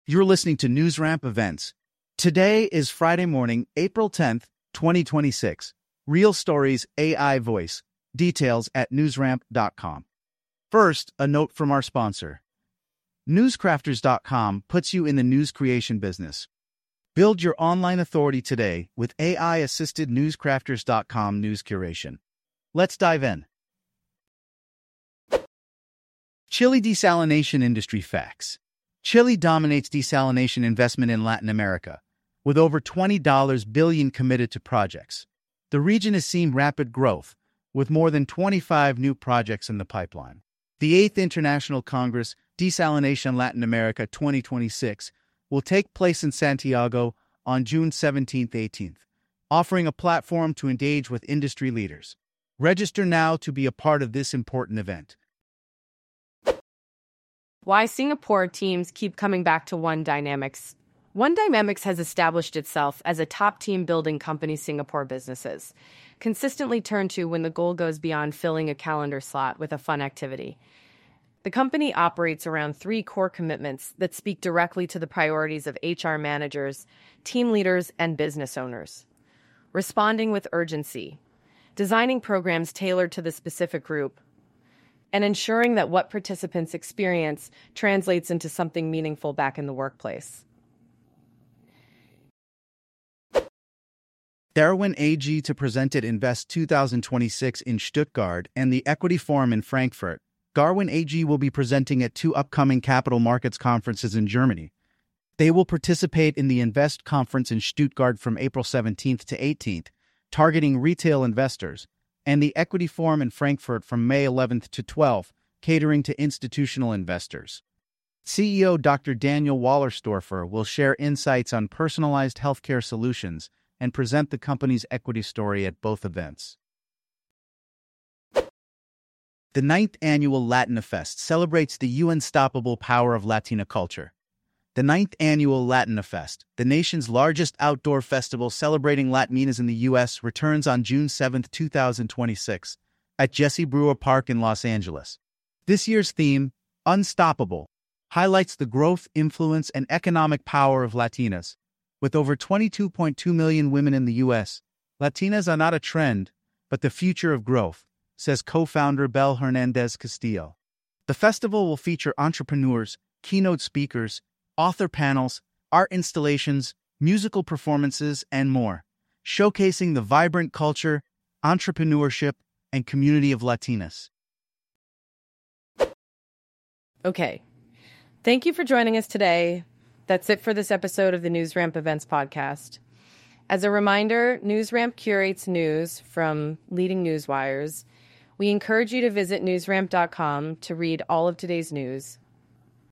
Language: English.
You're listening to NewsRamp Events. Today is Friday morning, April 10th, 2026. Real Stories AI Voice. Details at newsramp.com. First, a note from our sponsor. Newscrafters.com puts you in the news creation business. Build your online authority today with AI-assisted Newscrafters.com news curation. Let's dive in. Chile desalination industry facts. Chile dominates desalination investment in Latin America, with over $20 billion committed to projects. The region has seen rapid growth, with more than 25 new projects in the pipeline. The 8th International Congress, Desalination Latin America 2026, will take place in Santiago on June 17th-18th, offering a platform to engage with industry leaders. Register now to be a part of this important event. Why Singapore teams keep coming back to One Dynamics. One Dynamics has established itself as a top team building company Singapore businesses consistently turn to when the goal goes beyond filling a calendar slot with a fun activity. The company operates around 3 core commitments that speak directly to the priorities of HR managers, team leaders, and business owners. Responding with urgency, designing programs tailored to the specific group, and ensuring that what participants experience translates into something meaningful back in the workplace. Darwin AG to present at Invest 2026 in Stuttgart and the Equity Forum in Frankfurt. Darwin AG will be presenting at 2 upcoming capital markets conferences in Germany. They will participate in the Invest conference in Stuttgart from April 17th to 18th, targeting retail investors, and the Equity Forum in Frankfurt from May 11th to 12th, catering to institutional investors. CEO Dr. Daniel Wallerstorfer will share insights on personalized healthcare solutions and present the company's equity story at both events. The 9th Annual Latinafest celebrates the unstoppable power of Latina culture. The 9th Annual Latinafest, the nation's largest outdoor festival celebrating Latinas in the U.S., returns on June 7, 2026, at Jesse Brewer Park in Los Angeles. This year's theme, Unstoppable, highlights the growth, influence, and economic power of Latinas. With over 22.2 million women in the U.S., Latinas are not a trend, but the future of growth, says co-founder Bel Hernandez Castillo. The festival will feature entrepreneurs, keynote speakers, author panels, art installations, musical performances, and more, showcasing the vibrant culture, entrepreneurship, and community of Latinas. Okay. Thank you for joining us today. That's it for this episode of the NewsRamp Events podcast. As a reminder, NewsRamp curates news from leading news wires. We encourage you to visit newsramp.com to read all of today's news.